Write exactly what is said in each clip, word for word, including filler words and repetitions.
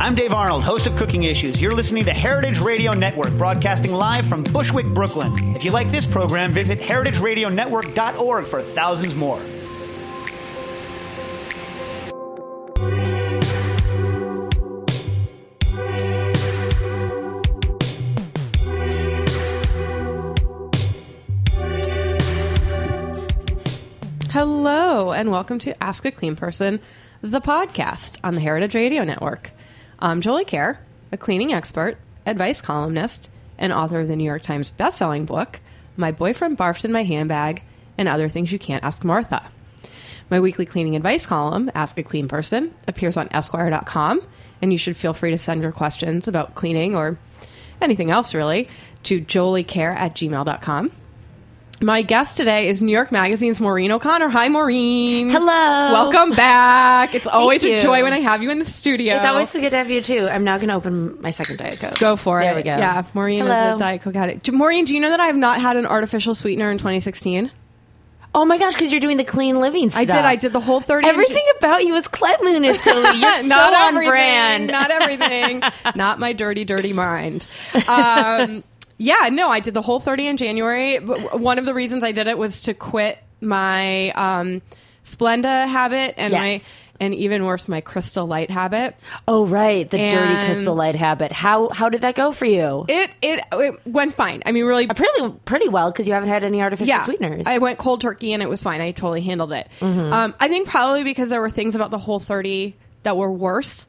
I'm Dave Arnold, host of Cooking Issues. You're listening to Heritage Radio Network, broadcasting live from Bushwick, Brooklyn. If you like this program, visit heritage radio network dot org for thousands more. Hello, and welcome to Ask a Clean Person, the podcast on the Heritage Radio Network. I'm Jolie Kerr, a cleaning expert, advice columnist, and author of the New York Times bestselling book, My Boyfriend Barfed in My Handbag, and Other Things You Can't Ask Martha. My weekly cleaning advice column, Ask a Clean Person, appears on Esquire dot com, and you should feel free to send your questions about cleaning or anything else, really, to joliekerr at gmail dot com. My guest today is New York Magazine's Maureen O'Connor. Hi, Maureen. Hello. Welcome back. It's always Thank a you. joy when I have you in the studio. It's always so good to have you, too. I'm now going to open my second Diet Coke. Go for there it. There we go. Yeah, Maureen Hello. is a Diet Coke addict. Maureen, do you know that I have not had an artificial sweetener in twenty sixteen? Oh, my gosh, because you're doing the clean living stuff. I did. I did the whole thirty. Everything about you is cleanliness, Jolie. You're so not on everything, brand. Not everything. Not my dirty, dirty mind. Um, yeah, no, I did the whole thirty in January. But one of the reasons I did it was to quit my um, Splenda habit and Yes. my... And even worse, my Crystal Light habit. Oh, right. The And dirty Crystal Light habit. How how did that go for you? It it, it went fine. I mean, really... Uh, pretty, pretty well, because you haven't had any artificial yeah, sweeteners. I went cold turkey and it was fine. I totally handled it. Mm-hmm. Um, I think probably because there were things about the Whole thirty that were worse.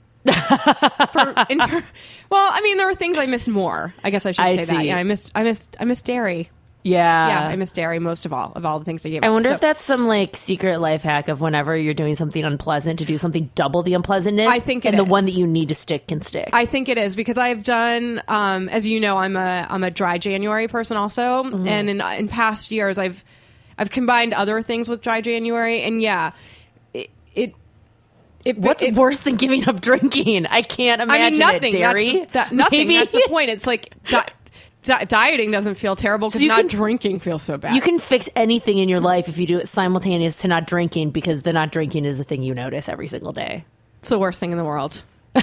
For, in ter- well, I mean, there were things I missed more. I guess I should I say that. see. Yeah, I missed, I missed, I missed dairy. Yeah. Yeah, I missed dairy most of all of all the things I gave. I up. wonder So- if that's some like secret life hack of whenever you're doing something unpleasant to do something double the unpleasantness. I think it and the is. one that you need to stick can stick. I think it is because I've done, um, as you know, I'm a I'm a dry January person also, Mm-hmm. and in in past years I've I've combined other things with dry January, and yeah, it. it It, What's it, worse than giving up drinking? I can't imagine I mean, nothing. it. Dairy? That's, that, nothing. Maybe? That's the point. It's like di- di- dieting doesn't feel terrible because So you not can- drinking feels so bad. You can fix anything in your life if you do it simultaneous to not drinking, because the not drinking is the thing you notice every single day. It's the worst thing in the world.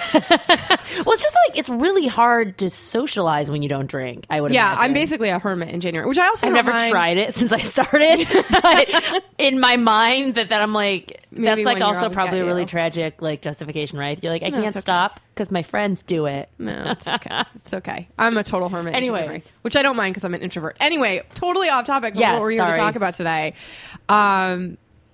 Well, it's just like it's really hard to socialize when you don't drink. I would Yeah, imagine. I'm basically a hermit in January, which I also I've don't never mind. tried it since I started, but in my mind, that, that I'm like, Maybe that's one like year also I'll probably get a really you. tragic like justification, right? You're like, I No, can't it's okay. stop because my friends do it. No, it's okay. It's okay. I'm a total hermit. Anyways. in January, which I don't mind because I'm an introvert. Anyway, totally off topic. But Yes, what we're here sorry. to talk about today. Um,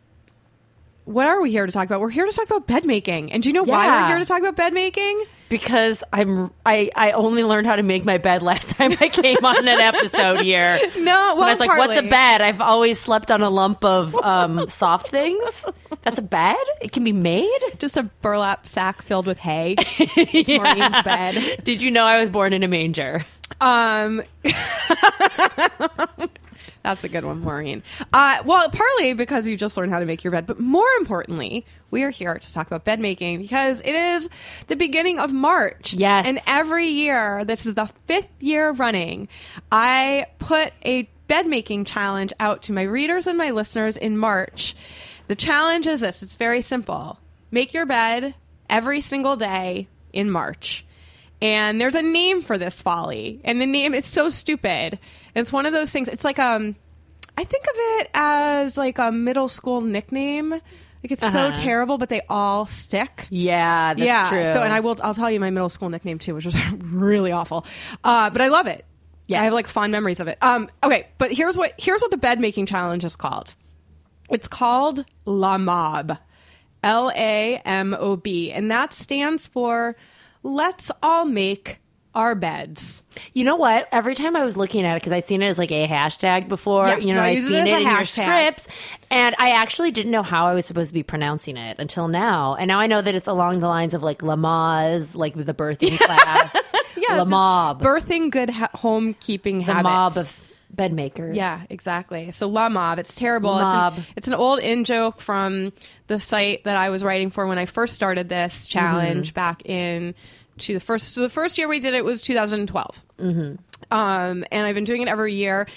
what are we here to talk about? We're here to talk about bed making. And do you know why Yeah. we're here to talk about bed making? Because I'm I, I only learned how to make my bed last time I came on an episode here. No, well, When I was like, what's a partly. bed? I've always slept on a lump of um, soft things. That's a bed? It can be made? Just a burlap sack filled with hay. It's Maureen's bed. Did you know I was born in a manger? Um, that's a good one, Maureen. Uh, well, partly because you just learned how to make your bed, but more importantly, we are here to talk about bed making because it is the beginning of March. Yes. And every year, this is the fifth year running, I put a bed making challenge out to my readers and my listeners in March. The challenge is this. It's very simple. Make your bed every single day in March. And there's a name for this folly. And the name is so stupid. It's one of those things. It's like, um, I think of it as like a middle school nickname. Like it's Uh-huh. so terrible, but they all stick. Yeah, that's yeah. true. So, and I will, I'll tell you my middle school nickname too, which was really awful. Uh, but I love it. Yes. I have like fond memories of it. Um, okay. But here's what, here's what the bed making challenge is called. It's called La Mob. L A M O B. And that stands for Let's All Make Our Beds. You know what? Every time I was looking at it, because I'd seen it as like a hashtag before, Yes, you know, so I I'd use it seen as it, a in your hashtag. scripts, and I actually didn't know how I was supposed to be pronouncing it until now. And now I know that it's along the lines of like Lamaze, like with the birthing class. Yeah, La it's Mob. Birthing good ha- homekeeping the habits. mob of bed makers. Yeah, exactly. So La Mob, it's terrible. Mob. It's an, it's an old in joke from the site that I was writing for when I first started this challenge Mm-hmm. back in to the first. So the first year we did it was two thousand twelve. Mm-hmm. Um, and I've been doing it every year.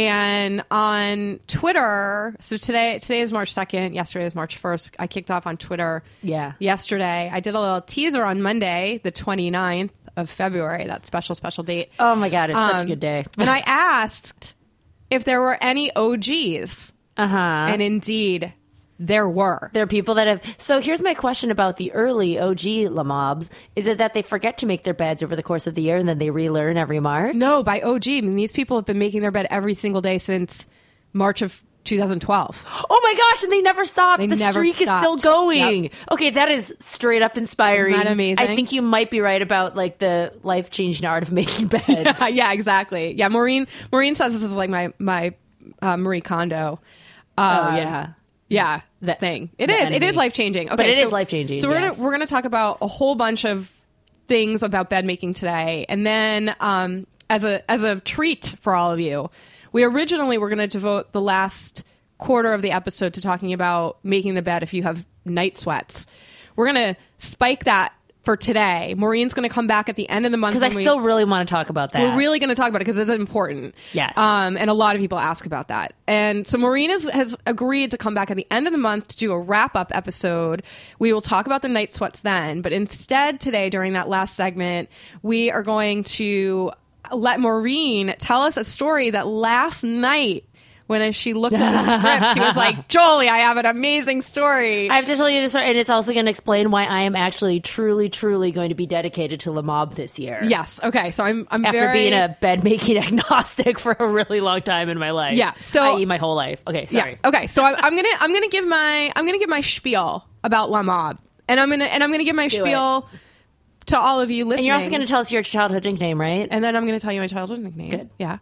And on Twitter, so today today is March second, yesterday is March first. I kicked off on Twitter Yeah. yesterday. I did a little teaser on Monday, the twenty-ninth of February, that special, special date. Oh my God, it's such a Um, good day. And I asked if there were any O Gs. Uh-huh. And indeed, there were. There are people that have. So here's my question about the early O G Lamobs. Is it that they forget to make their beds over the course of the year and then they relearn every March? No, by O G, I mean, these people have been making their bed every single day since March of two thousand twelve. Oh my gosh, and they never stop. They the never streak is still stopped. going. Yep. Okay, that is straight up inspiring. Isn't that amazing? I think you might be right about like the life-changing art of making beds. Yeah, yeah, exactly. Yeah, Maureen Maureen says this is like my, my uh, Marie Kondo. Uh, Oh yeah. Yeah, The- thing. It the is. It enemy. is life changing. Okay, But it so, is life-changing, So we're yes. gonna we're gonna talk about a whole bunch of things about bed making today, and then um, as a as a treat for all of you, we originally were gonna devote the last quarter of the episode to talking about making the bed if you have night sweats. We're gonna spike that for today. Maureen's gonna come back at the end of the month Because I when we- still really want to talk about that. we're really going to talk about it because it's important. Yes. Um, and a lot of people ask about that. And so Maureen has, has agreed to come back at the end of the month to do a wrap-up episode. We will talk about the night sweats then. But instead today, during that last segment, we are going to let Maureen tell us a story that last night, when as she looked at the script, she was like, Jolie, I have an amazing story. I have to tell you this, and it's also going to explain why I am actually truly, truly going to be dedicated to La Mob this year. Yes. Okay. So I'm, I'm After very... being a bed making agnostic for a really long time in my life. Yeah, so- that is my whole life. Okay, sorry. Yeah. Okay. So I, I'm gonna I'm gonna give my I'm gonna give my spiel about La Mob, and I'm gonna and I'm gonna give my Do spiel to all of you listening. And you're also going to tell us your childhood nickname, right? and then I'm gonna tell you my childhood nickname. Good. Yeah.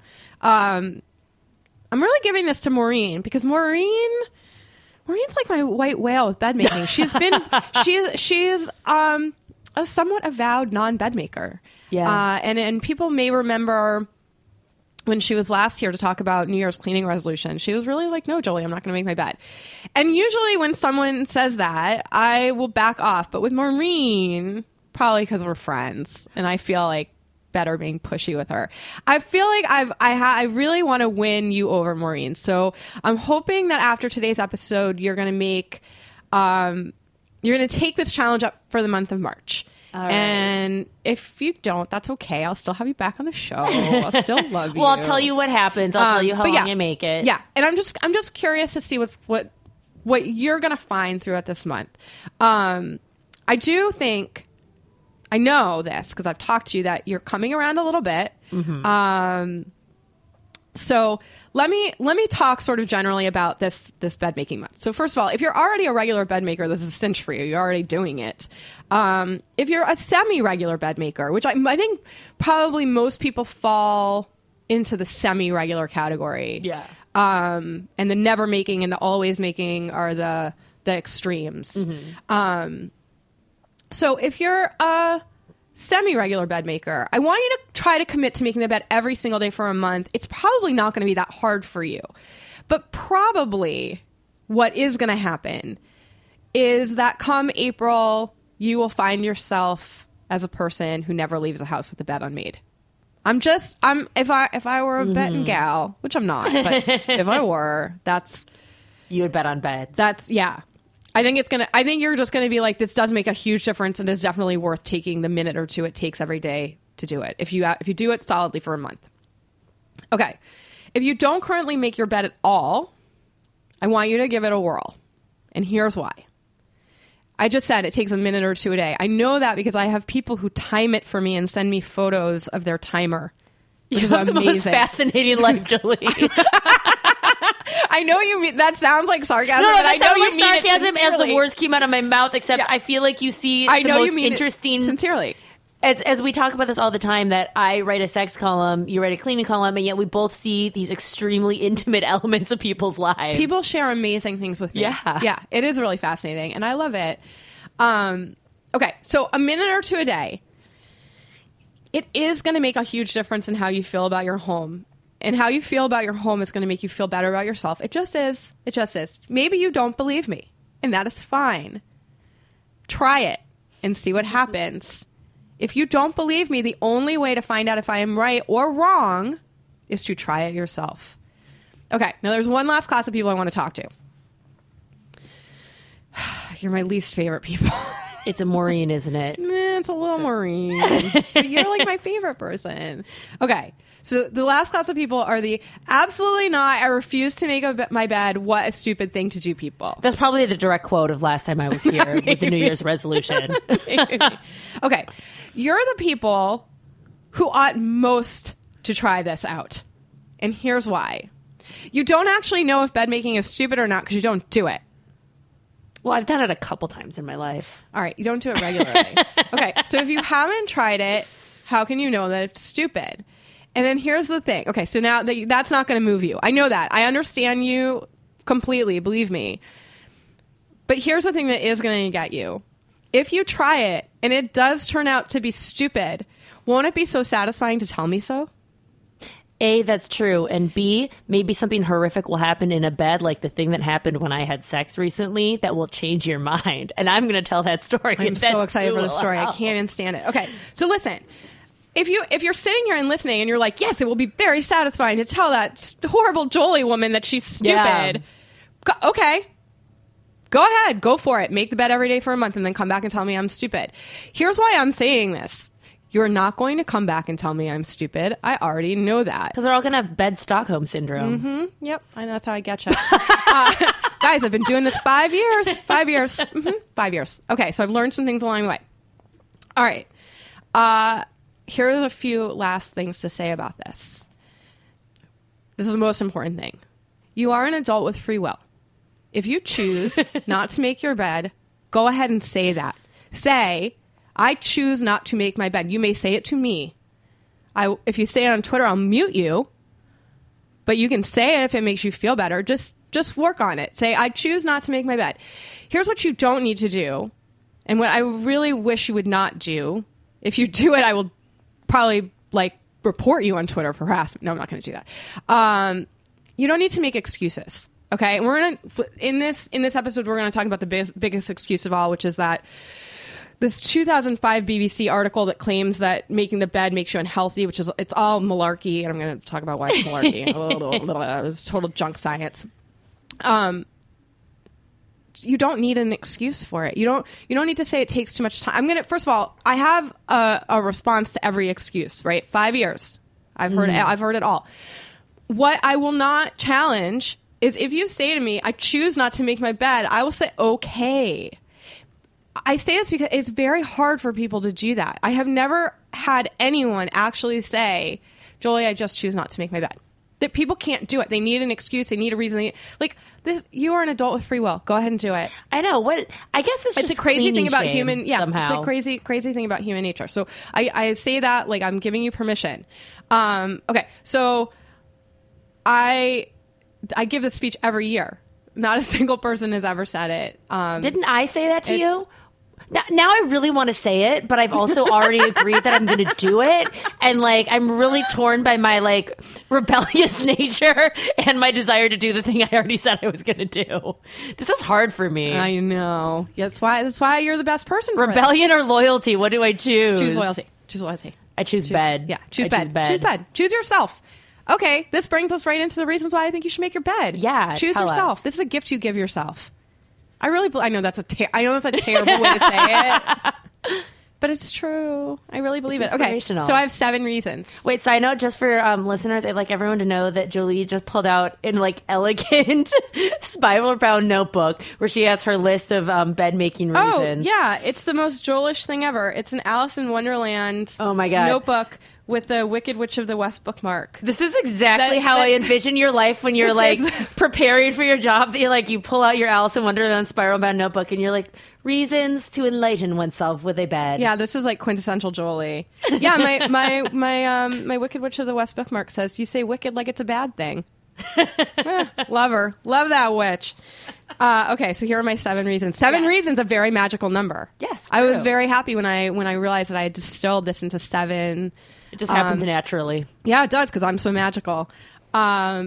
Um, I'm really giving this to Maureen because Maureen. Maureen's like my white whale with bed making. She's been she's she's um a somewhat avowed non bed maker. Yeah. Uh, and and people may remember when she was last here to talk about New Year's cleaning resolution, she was really like, no, Jolie, I'm not going to make my bed. And usually when someone says that, I will back off. But with Maureen, probably because we're friends and I feel like better being pushy with her. I feel like I've, I, ha- I really want to win you over, Maureen. So I'm hoping that after today's episode, you're going to make, um, you're going to take this challenge up for the month of March. All right. And if you don't, that's okay. I'll still have you back on the show. I'll still love you. Well, I'll tell you what happens. I'll tell Um, you how but long yeah, you make it. Yeah, and I'm just I'm just curious to see what's what what you're gonna find throughout this month. Um, I do think I know this because I've talked to you that you're coming around a little bit. Mm-hmm. Um, so let me let me talk sort of generally about this this bed making month. So first of all, if you're already a regular bed maker, this is a cinch for you. You're already doing it. Um, if you're a semi-regular bed maker, which I, I think probably most people fall into the semi-regular category. Yeah. Um, and the never making and the always making are the the extremes. Mm-hmm. Um, so if you're a semi-regular bed maker, I want you to try to commit to making the bed every single day for a month. It's probably not going to be that hard for you. But probably what is going to happen is that come April, you will find yourself as a person who never leaves the house with the bed unmade. I'm just, I'm, if I, if I were a betting gal, which I'm not, but if I were, that's, You would bet on beds. that's, yeah. I think it's going to, I think you're just going to be like, this does make a huge difference and is definitely worth taking the minute or two it takes every day to do it. If you, if you do it solidly for a month. Okay. If you don't currently make your bed at all, I want you to give it a whirl. And here's why. I just said it takes a minute or two a day. I know that because I have people who time it for me and send me photos of their timer, which you is have the most amazing. fascinating life, Jolie. I know you mean that sounds like sarcasm. No, no, but I that know sounded you like mean it sarcasm as the sincerely. words came out of my mouth, except Yeah. I feel like you see I the know most you mean interesting... it sincerely. As, as we talk about this all the time, that I write a sex column, you write a cleaning column, and yet we both see these extremely intimate elements of people's lives. People share amazing things with me. Yeah. Yeah, it is really fascinating, and I love it. Um, okay, so a minute or two a day. It is going to make a huge difference in how you feel about your home. And how you feel about your home is going to make you feel better about yourself. It just is. It just is. Maybe you don't believe me, and that is fine. Try it and see what happens. If you don't believe me, the only way to find out if I am right or wrong is to try it yourself. Okay, now there's one last class of people I want to talk to. You're my least favorite people. It's a Maureen, isn't it? Eh, it's a little Maureen. But you're like my favorite person. Okay, so the last class of people are the absolutely not, I refuse to make a, my bed, what a stupid thing to do people. That's probably the direct quote of last time I was here with the New Year's resolution. Okay, you're the people who ought most to try this out. And here's why. You don't actually know if bed making is stupid or not because you don't do it. Well, I've done it a couple times in my life. All right, you don't do it regularly. Okay, so if you haven't tried it, how can you know that it's stupid? And then here's the thing. Okay, so now that, that's not going to move you. I know that. I understand you completely, believe me. But here's the thing that is going to get you. If you try it and it does turn out to be stupid, won't it be so satisfying to tell me so? A, that's true. And B, maybe something horrific will happen in a bed, like the thing that happened when I had sex recently, that will change your mind. And I'm going to tell that story. I'm so excited for the story. I can't even stand it. Okay, so listen. If, you, if you're sitting here and listening and you're like, yes, it will be very satisfying to tell that horrible Jolie woman that she's stupid. Yeah. Go, okay. Go ahead. Go for it. Make the bed every day for a month and then come back and tell me I'm stupid. Here's why I'm saying this. You're not going to come back and tell me I'm stupid. I already know that. Because they're all going to have bed Stockholm syndrome. Mm-hmm. Yep. I know that's how I get you. uh, guys, I've been doing this five years. Five years. Mm-hmm. Five years. Okay, so I've learned some things along the way. All right. Uh, here's a few last things to say about this. This is the most important thing. You are an adult with free will. If you choose not to make your bed, go ahead and say that. Say, I choose not to make my bed. You may say it to me. I, if you say it on Twitter, I'll mute you. But you can say it if it makes you feel better. Just, just work on it. Say, I choose not to make my bed. Here's what you don't need to do. And what I really wish you would not do. If you do it, I will probably like report you on Twitter for harassment. No, I'm not going to do that. Um, you don't need to make excuses. Okay. And we're going to, in this, in this episode, we're going to talk about the biggest, biggest excuse of all, which is that this two thousand five B B C article that claims that making the bed makes you unhealthy, which is, it's all malarkey. And I'm going to talk about why it's malarkey. a little, little, little, uh, it's total junk science. Um, you don't need an excuse for it. You don't, you don't need to say it takes too much time. I'm going to, first of all, I have a, a response to every excuse, right? Five years. I've heard, mm. it, I've heard it all. What I will not challenge is if you say to me, I choose not to make my bed, I will say, okay. I say this because it's very hard for people to do that. I have never had anyone actually say, Jolie, I just choose not to make my bed. That people can't do it. They need an excuse. They need a reason. They, like this, you are an adult with free will. Go ahead and do it. I know what. I guess it's, it's just a crazy thing about shame, human. Yeah, somehow. it's a crazy, crazy thing about human nature. So I, I say that like I'm giving you permission. Um, okay, so I, I give this speech every year. Not a single person has ever said it. Um, Didn't I say that to you? Now, now I really want to say it, but I've also already agreed that I'm going to do it. And like, I'm really torn by my like rebellious nature and my desire to do the thing I already said I was going to do. This is hard for me. I know. That's why, that's why you're the best person for Rebellion or loyalty? What do I choose? Choose loyalty. Choose loyalty. I choose, choose bed. Yeah. Choose I bed. choose bed. Choose bed. Choose yourself. Okay. This brings us right into the reasons why I think you should make your bed. Yeah. Choose tell yourself. us. This is a gift you give yourself. I really, I know that's a, ter- I know that's a terrible way to say it, but it's true. I really believe it's it. Okay, so I have seven reasons. Wait, side note, just for um, listeners, I'd like everyone to know that Jolie just pulled out in like elegant spiral bound notebook where she has her list of um, bed making reasons. Oh yeah, it's the most Joelish thing ever. It's an Alice in Wonderland. Oh my god, notebook. With the Wicked Witch of the West bookmark. This is exactly that, how I envision your life when you're like is. preparing for your job. That you like you pull out your Alice in Wonderland spiral bound notebook and you're like, reasons to enlighten oneself with a bed. Yeah, this is like quintessential Jolie. Yeah, my my my um my Wicked Witch of the West bookmark says you say wicked like it's a bad thing. eh, love her, love that witch. Uh, okay, so here are my seven reasons. Seven yes. reasons, a very magical number. Yes, true. I was true. very happy when I when I realized that I had distilled this into seven. It just happens um, naturally. Yeah, it does because I'm so magical. Um,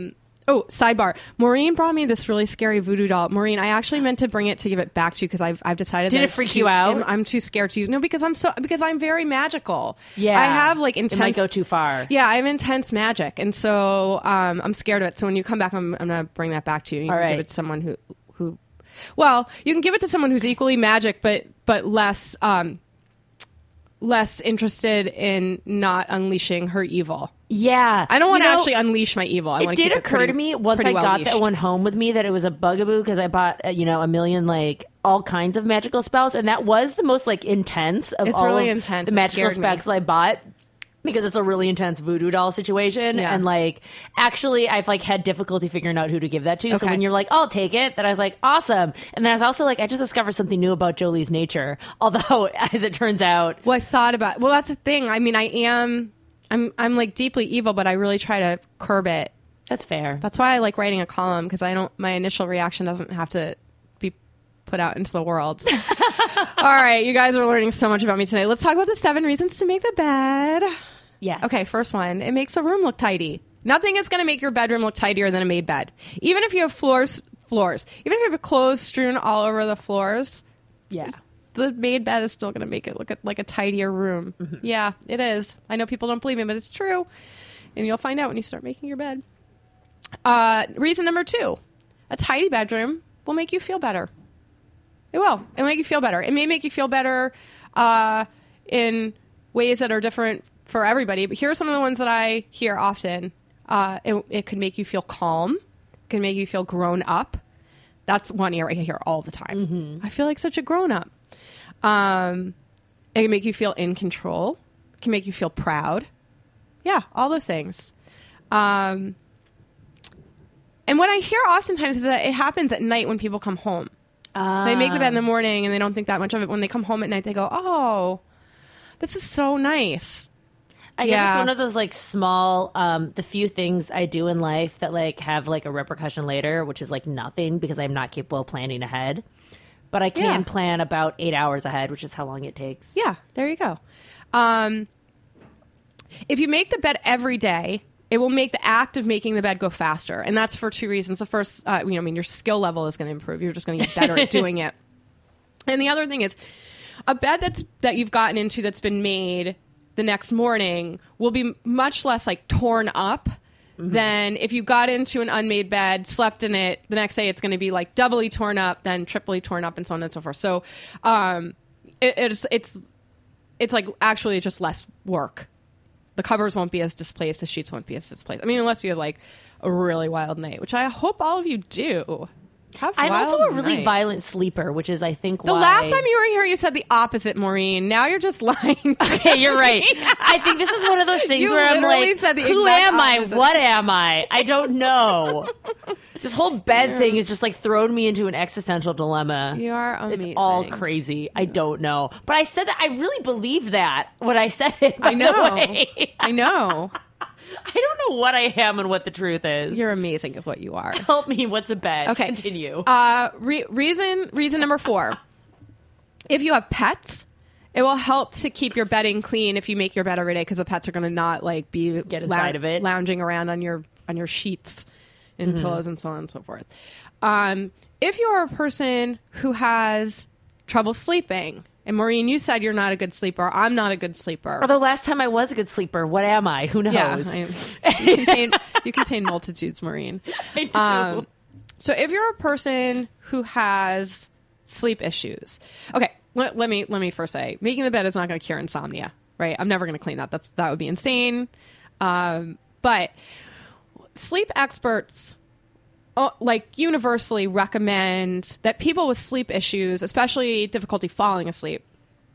Oh, sidebar. Maureen brought me this really scary voodoo doll. Maureen, I actually meant to bring it to give it back to you because I've I've decided. Did that it it's freak too, you out? I'm, I'm too scared to use. No, because I'm so because I'm very magical. Yeah, I have like intense. It might go too far. Yeah, I have intense magic, and so um, I'm scared of it. So when you come back, I'm, I'm gonna bring that back to you. You All can right. give it to someone who who. Well, you can give it to someone who's equally magic, but but less um, less interested in not unleashing her evil. Yeah. I don't want You to know, actually unleash my evil. I It want did keep occur pretty, to me once I pretty well got leashed. that one home with me that it was a bugaboo because I bought, uh, you know, a million, like, all kinds of magical spells. And that was the most, like, intense of It's all really of intense. the It magical scared me. spells I bought. Because it's a really intense voodoo doll situation. Yeah. And, like, actually, I've, like, had difficulty figuring out who to give that to. So Okay. when you're like, I'll take it, then I was like, awesome. And then I was also like, I just discovered something new about Jolie's nature. Although, as it turns out... Well, I thought about. Well, that's the thing. I mean, I am. I'm. I'm like deeply evil, but I really try to curb it. That's fair. That's why I like writing a column because I don't. My initial reaction doesn't have to be put out into the world. All right, you guys are learning so much about me today. Let's talk about the seven reasons to make the bed. Yes. Okay, first one. It makes a room look tidy. Nothing is going to make your bedroom look tidier than a made bed. Even if you have floors, floors. Even if you have clothes strewn all over the floors. Yeah. The made bed is still going to make it look like a tidier room. Mm-hmm. Yeah, it is. I know people don't believe me, but it's true. And you'll find out when you start making your bed. Uh, reason number two. A tidy bedroom will make you feel better. It will. It'll make you feel better. It may make you feel better uh, in ways that are different for everybody. But here are some of the ones that I hear often. Uh, it, it could make you feel calm. It can make you feel grown up. That's one area I hear all the time. Mm-hmm. I feel like such a grown up. Um, it can make you feel in control. It can make you feel proud. Yeah, all those things. Um, and what I hear oftentimes is that it happens at night when people come home. Uh, They make the bed in the morning and they don't think that much of it. When they come home at night, they go, oh, this is so nice. I guess Yeah. it's one of those like small, um, the few things I do in life that like have like a repercussion later, which is like nothing because I'm not capable of planning ahead. But I can Yeah. plan about eight hours ahead, which is how long it takes. Yeah, there you go. Um, if you make the bed every day, it will make the act of making the bed go faster. And that's for two reasons. The first, uh, you know, I mean, your skill level is going to improve. You're just going to get better at doing it. And the other thing is a bed that's, that you've gotten into that's been made the next morning will be much less like torn up mm-hmm. than if you got into an unmade bed, slept in it, the next day it's going to be like doubly torn up, then triply torn up and so on and so forth. So um, it, it's, it's, it's like actually just less work. The covers won't be as displaced, the sheets won't be as displaced. I mean, unless you have like a really wild night, which I hope all of you do. Have I'm wild also a really nights. violent sleeper, which is, I think, The why... last time you were here, you said the opposite, Maureen. Now you're just lying. Okay, you're right. I think this is one of those things You where I'm literally like, said the who exact am I? opposite. What am I? I don't know. This whole bed thing has just like thrown me into an existential dilemma. You are amazing. It's all crazy. I don't know. But I said that I really believe that when I said it. By I know. The way. I know. I don't know what I am and what the truth is. You're amazing is what you are. Help me. What's a bed? Okay. Continue. Uh, re- reason reason number four. If you have pets, it will help to keep your bedding clean if you make your bed every day because the pets are going to not like be Get inside of it. lounging around on your on your sheets and Mm-hmm. pillows and so on and so forth. Um, if you're a person who has trouble sleeping, and Maureen, you said you're not a good sleeper. I'm not a good sleeper. Although last time I was a good sleeper, what am I? Who knows? Yeah, I, you, contain, you contain multitudes, Maureen. I do. Um, so if you're a person who has sleep issues, okay, let, let me let me first say, making the bed is not going to cure insomnia, right? I'm never going to clean that. That's that would be insane. Um, but sleep experts, uh, like universally recommend that people with sleep issues, especially difficulty falling asleep,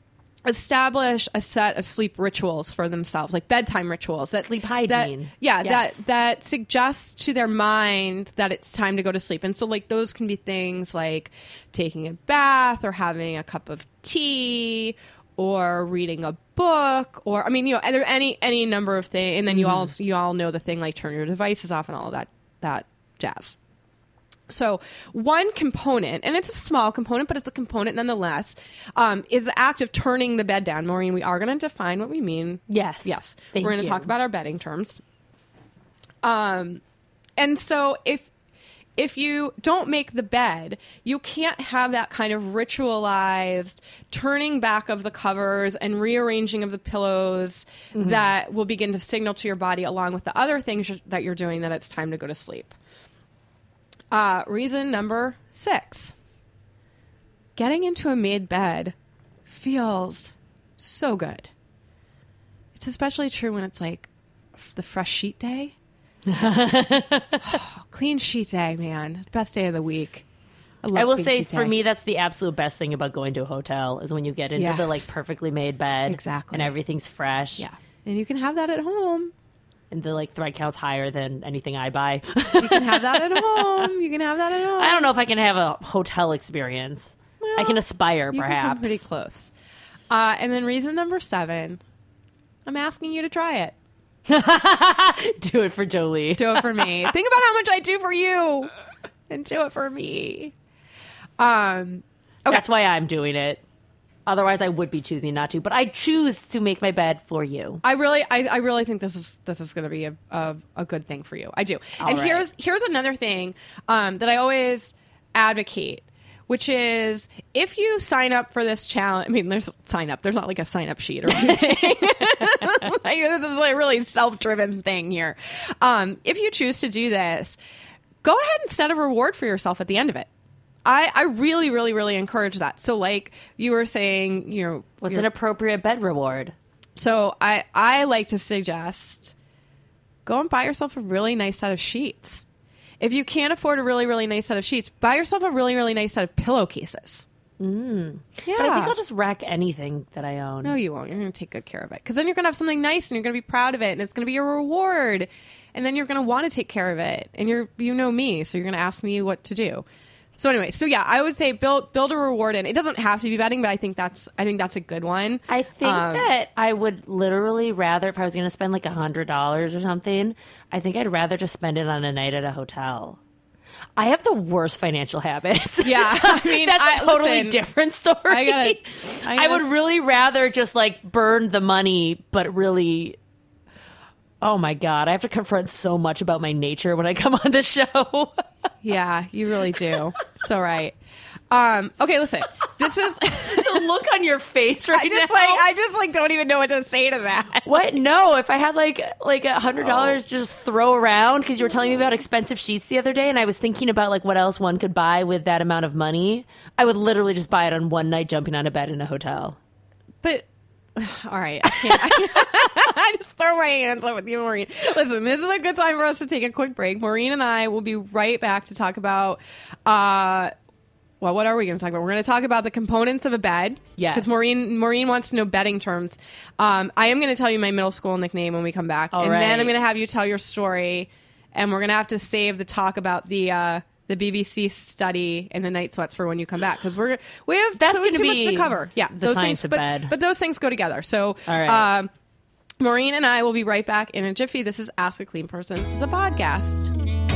establish a set of sleep rituals for themselves, like bedtime rituals. That, Sleep hygiene. That, yeah, Yes. that that suggests to their mind that it's time to go to sleep. And so, like, those can be things like taking a bath or having a cup of tea or reading a book, or I mean, you know, there any any number of things. And then you all you all know the thing like turn your devices off and all of that that jazz. So one component, and it's a small component, but it's a component nonetheless, um, is the act of turning the bed down. Maureen, we are going to define what we mean. Yes. Yes. Thank We're going to you. talk about our bedding terms. Um, and so if if you don't make the bed, you can't have that kind of ritualized turning back of the covers and rearranging of the pillows mm-hmm. that will begin to signal to your body, along with the other things that you're doing, that it's time to go to sleep. Uh, reason number six. Getting into a made bed feels so good. It's especially true when it's like the fresh sheet day. Oh, clean sheet day, man. Best day of the week. I, love I will clean say sheet for day. me, that's the absolute best thing about going to a hotel is when you get into Yes. the like perfectly made bed. Exactly. And everything's fresh. Yeah. And you can have that at home. And the like thread count's higher than anything I buy. You can have that at home. You can have that at home. I don't know if I can have a hotel experience. Well, I can aspire, you perhaps. can come pretty close. Uh, and then reason number seven, I'm asking you to try it. Do it for Jolie. Do it for me. Think about how much I do for you, and do it for me. Um, okay. That's why I'm doing it. Otherwise, I would be choosing not to. But I choose to make my bed for you. I really, I, I really think this is this is going to be a, a a good thing for you. I do. All and right. here's here's another thing um, that I always advocate, which is if you sign up for this challenge. I mean, there's sign up. There's not like a sign up sheet or anything. Like, this is like a really self driven thing here. Um, if you choose to do this, go ahead and set a reward for yourself at the end of it. I, I really, really, really encourage that. So like you were saying, you know, What's you're- an appropriate bed reward? So I, I like to suggest go and buy yourself a really nice set of sheets. If you can't afford a really, really nice set of sheets, buy yourself a really, really nice set of pillowcases. Mm. Yeah. But I think I'll just rack anything that I own. No, you won't. You're going to take good care of it. Because then you're going to have something nice and you're going to be proud of it. And it's going to be a reward. And then you're going to want to take care of it. And you're, you know me, so you're going to ask me what to do. So anyway, so yeah, I would say build build a reward in. It doesn't have to be bedding, but I think that's I think that's a good one. I think Um, that I would literally rather, if I was going to spend like a hundred dollars or something, I think I'd rather just spend it on a night at a hotel. I have the worst financial habits. Yeah, I mean, that's a I- totally listen, different story. I gotta- I I gotta- would really rather just like burn the money, but really, oh my god, I have to confront so much about my nature when I come on this show. Yeah, you really do. It's all right. Um, okay, listen. This is The look on your face right I just now. like I just like don't even know what to say to that. What? No, if I had like like a hundred dollars just throw around because you were telling me about expensive sheets the other day, and I was thinking about like what else one could buy with that amount of money, I would literally just buy it on one night, jumping on a bed in a hotel. But all right, I, can't, I, I just throw my hands up with you, Maureen. Listen, this is a good time for us to take a quick break. Maureen and I will be right back to talk about. Uh, Well, what are we going to talk about? We're going to talk about the components of a bed. Yes. Because Maureen, Maureen wants to know bedding terms. Um, I am going to tell you my middle school nickname when we come back. All and right. then I'm going to have you tell your story. And we're going to have to save the talk about the uh, the B B C study and the night sweats for when you come back. Because we're we have That's too, gonna too be much to cover. Yeah. the those science things, of but, bed. But those things go together. So All right. um, Maureen and I will be right back in a jiffy. This is Ask a Clean Person, the podcast.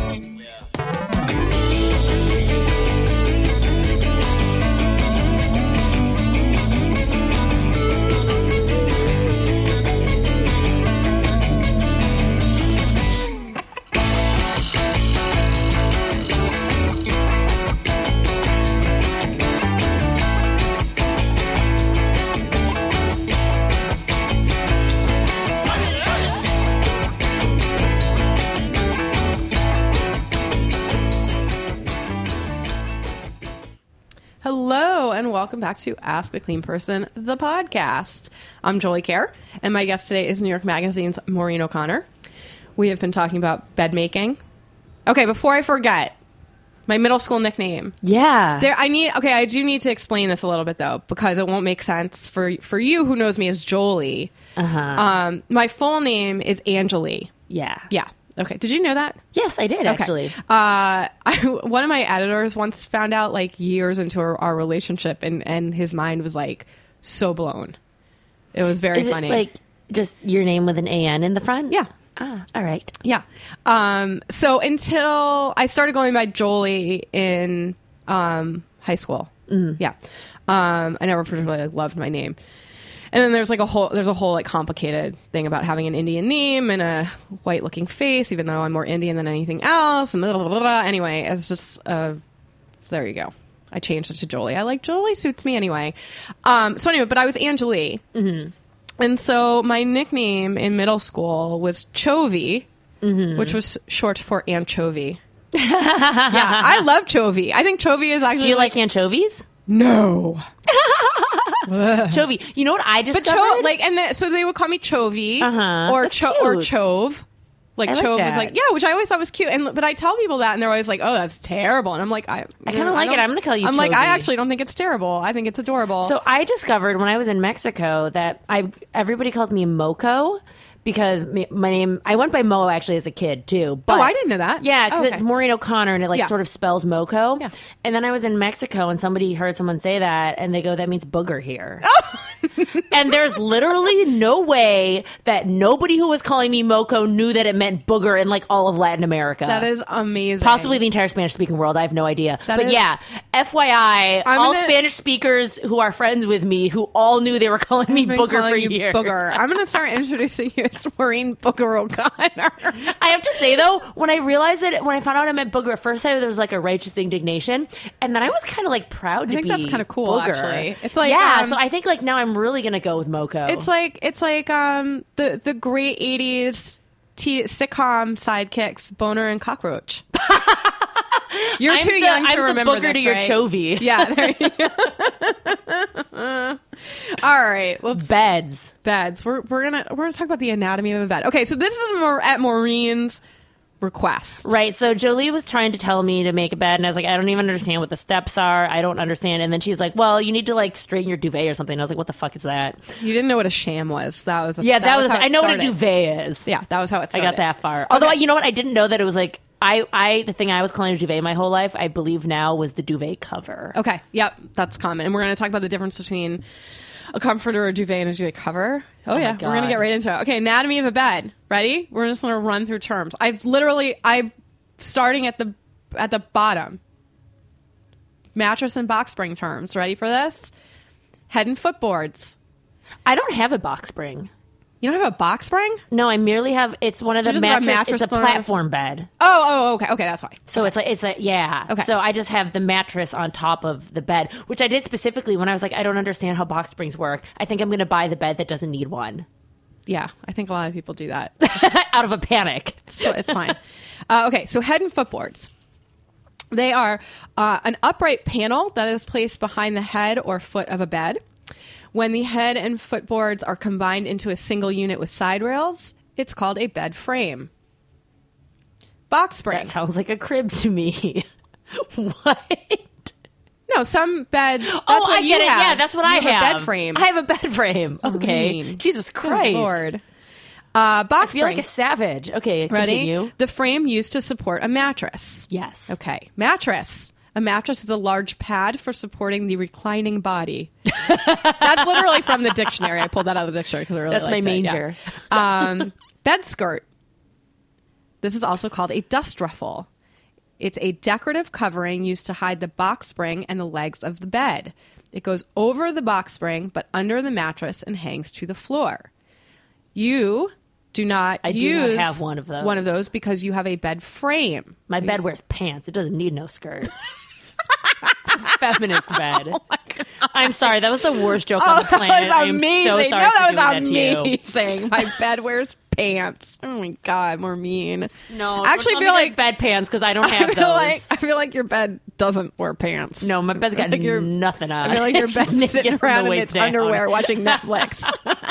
Hello, and welcome back to Ask a Clean Person, the podcast. I'm Jolie Kerr, and my guest today is New York Magazine's Maureen O'Connor. We have been talking about bed making. Okay, before I forget, my middle school nickname. Yeah. There, I need. Okay, I do need to explain this a little bit though, because it won't make sense for for you who knows me as Jolie. Uh-huh. Um, my full name is Angelie. Yeah. Yeah. Okay. Did you know that? Yes, I did actually. Okay. Uh, I, one of my editors once found out like years into our, our relationship, and, and his mind was like so blown. It was very Is funny. it like just your name with an A N in the front? Yeah. Ah, all right. Yeah. Um, so until I started going by Jolie in um, high school. Mm. Yeah. Um, I never particularly like, loved my name. And then there's like a whole there's a whole like complicated thing about having an Indian name and a white looking face, even though I'm more Indian than anything else. And blah, blah, blah, blah. Anyway, it's just uh, there you go. I changed it to Jolie. I like Jolie, suits me anyway. Um, so anyway, but I was Angelie. Mm-hmm. And so my nickname in middle school was Chovy, mm-hmm. which was short for anchovy. Yeah, I love Chovy. I think Chovy is actually. Do you like, like anchovies? No. Chovy. You know what I But discovered? Cho- like, and the, so they would call me Chovy Uh-huh. or That's Cho- cute. or Chove. Like I like Chove was that. like, yeah, which I always thought was cute. And but I tell people that, and they're always like, oh, that's terrible. And I'm like, I, I kinda like it. don't- I'm gonna call you I'm like, I Chovy. actually don't think it's terrible. I think it's adorable. So I discovered when I was in Mexico that I everybody calls me Moco because me- my name I went by Mo actually as a kid too. But oh, I didn't know that. Yeah, because Oh, okay. it's Maureen O'Connor and it like Yeah. sort of spells Moco. Yeah. And then I was in Mexico and somebody heard someone say that and they go, that means booger here. Oh. And there's literally no way that nobody who was calling me Moco knew that it meant booger in like all of Latin America. That is amazing. Possibly the entire Spanish speaking world. I have no idea. That but is- yeah, F Y I, I'm all gonna- Spanish speakers who are friends with me who all knew they were calling me I've been booger calling for you years. Booger. I'm going to start introducing you as Maureen Booger O'Connor. I have to say though, when I realized it, when I found out I meant booger, at first I, there was like a righteous indignation, and then I was kind of like proud to think be. that's kinda cool, booger. actually. It's like, yeah. um, so I think like now I'm really gonna go with Moco. It's like it's like um the the great eighties t- sitcom sidekicks Boner and Cockroach. You're I'm too the, young to I'm remember the booger this, to your right? Chovy. Yeah, there you go. All right, let's Beds. beds. We're we're gonna we're gonna talk about the anatomy of a bed. Okay, so this is more at Maureen's request. Right. So Jolie was trying to tell me to make a bed, and I was like, I don't even understand what the steps are. I don't understand. And then she's like, well, you need to like straighten your duvet or something. And I was like, what the fuck is that? You didn't know what a sham was. That was Yeah, that, was. how it I know what a started. duvet is. Yeah, that was how it I started. got that far. Although, you know what? I didn't know that it was like I. I the thing I was calling a duvet my whole life. I believe now was the duvet cover. Okay. Yep. That's common. And we're going to talk about the difference between a comforter, a duvet, and a duvet cover. Oh, Oh my yeah. We're going to God. get right into it. Okay. Anatomy of a bed. Ready? We're just going to run through terms. I've literally, I'm starting at the, at the bottom. Mattress and box spring terms. Ready for this? Head and footboards. I don't have a box spring. You don't have a box spring? No, I merely have. It's one of the You just have a mattress. mattress It's a for- platform bed. Oh, oh, okay. Okay. That's why. So it's like it's like yeah. Okay. So I just have the mattress on top of the bed, which I did specifically when I was like, I don't understand how box springs work. I think I'm going to buy the bed that doesn't need one. Yeah. I think a lot of people do that. Out of a panic. So it's fine. Uh, okay, so head and footboards. They are uh, an upright panel that is placed behind the head or foot of a bed. When the head and footboards are combined into a single unit with side rails, it's called a bed frame. Box spring. That sounds like a crib to me. What? No, some beds. That's oh, what I you get it. have. Yeah, that's what You I have. have. A bed frame. I have a bed frame. Okay. Maureen. Jesus Good Christ. Lord. Uh, box I feel spring. like a savage. Okay, Ready? continue. The frame used to support a mattress. Yes. Okay. Mattress. A mattress is a large pad for supporting the reclining body. That's literally from the dictionary. I pulled that out of the dictionary because I really That's my liked it. manger. Yeah. Um, bed skirt. This is also called a dust ruffle. It's a decorative covering used to hide the box spring and the legs of the bed. It goes over the box spring, but under the mattress and hangs to the floor. You do not I do use not have one of those. One of those because you have a bed frame. My bed wears pants. It doesn't need no skirt. It's a feminist bed. Oh I'm sorry. That was the worst joke on the planet. That was I am amazing. so sorry no, that for was doing that to you. amazing. My bed wears pants. Oh my god, more mean. No, I actually don't feel tell me like there's bed pants because I don't have I feel those. like I feel like your bed doesn't wear pants. no, my bed's I got feel like you're- nothing on. I feel like your bed's Naked sitting from the around in waist its down. underwear watching Netflix.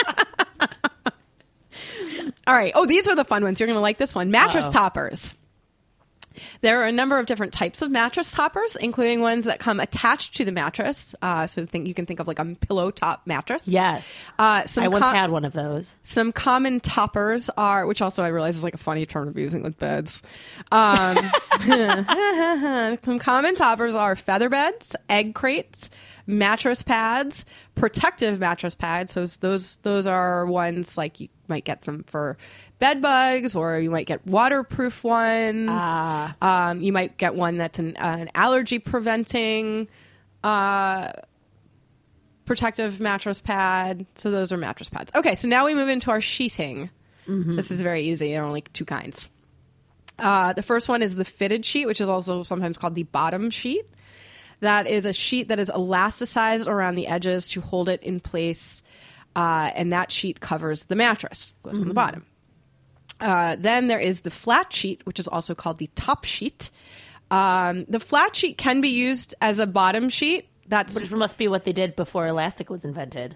All right. Oh, these are the fun ones. You're going to like this one. Mattress Uh-oh. toppers. There are a number of different types of mattress toppers, including ones that come attached to the mattress. Uh, so think you can think of like a pillow top mattress. Yes. Uh, some I once com- had one of those. Some common toppers are, which also I realize is like a funny term to be using with beds. Um, some common toppers are feather beds, egg crates, mattress pads, protective mattress pads. So those those are ones like you might get some for bed bugs, or you might get waterproof ones. Ah. Um, you might get one that's an, uh, an allergy preventing uh, protective mattress pad. So those are mattress pads. Okay, so now we move into our sheeting. Mm-hmm. This is very easy. There are only two kinds. Uh, the first one is the fitted sheet, which is also sometimes called the bottom sheet. That is a sheet that is elasticized around the edges to hold it in place, uh, and that sheet covers the mattress, goes mm-hmm. on the bottom. Uh, then there is the flat sheet, which is also called the top sheet. Um, the flat sheet can be used as a bottom sheet. That's Which must be what they did before elastic was invented.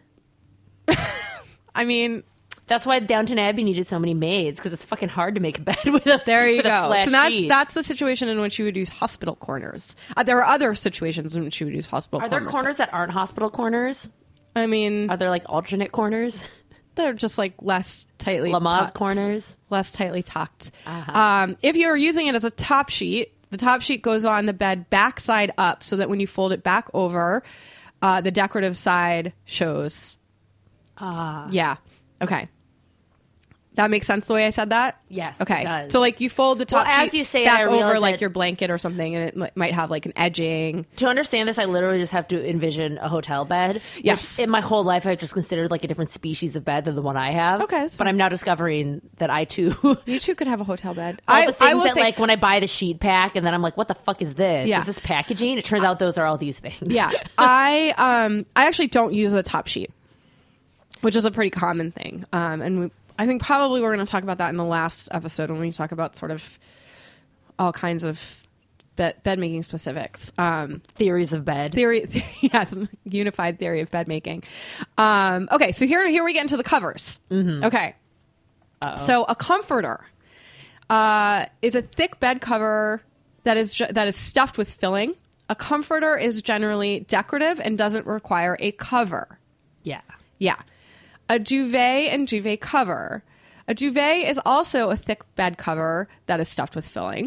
I mean... That's why Downton Abbey needed so many maids, because it's fucking hard to make a bed with a there you with go. A flat so that's sheet. that's the situation in which you would use hospital corners. Uh, there are other situations in which you would use hospital. Are corners. there corners that aren't hospital corners? I mean, are there like alternate corners? They're just like less tightly Lamaze tucked, corners, less tightly tucked. Uh-huh. Um, if you're using it as a top sheet, the top sheet goes on the bed backside up, so that when you fold it back over, uh, the decorative side shows. Ah, uh. Yeah. Okay. That makes sense the way I said that? Yes, okay. it does. So, like, you fold the top well, as sheet you say back it, I over, like, that your blanket or something, and it m- might have, like, an edging. To understand this, I literally just have to envision a hotel bed. Yes. Which in my whole life, I've just considered, like, a different species of bed than the one I have. Okay, that's but fine. I'm now discovering that I, too... You, too, could have a hotel bed. All I, the things I will that, say, like, when I buy the sheet pack, and then I'm like, what the fuck is this? Yeah. Is this packaging? It turns out those are all these things. Yeah. I, um, I actually don't use a top sheet, which is a pretty common thing. Um, and we... I think probably we're going to talk about that in the last episode when we talk about sort of all kinds of bed, bed making specifics. Um, Theories of bed. Theory, yes, unified theory of bed making. Um, okay, so here, here we get into the covers. Mm-hmm. Okay. Uh-oh. So a comforter uh, is a thick bed cover that is ju- that is stuffed with filling. A comforter is generally decorative and doesn't require a cover. Yeah. Yeah. A duvet and duvet cover. A duvet is also a thick bed cover that is stuffed with filling.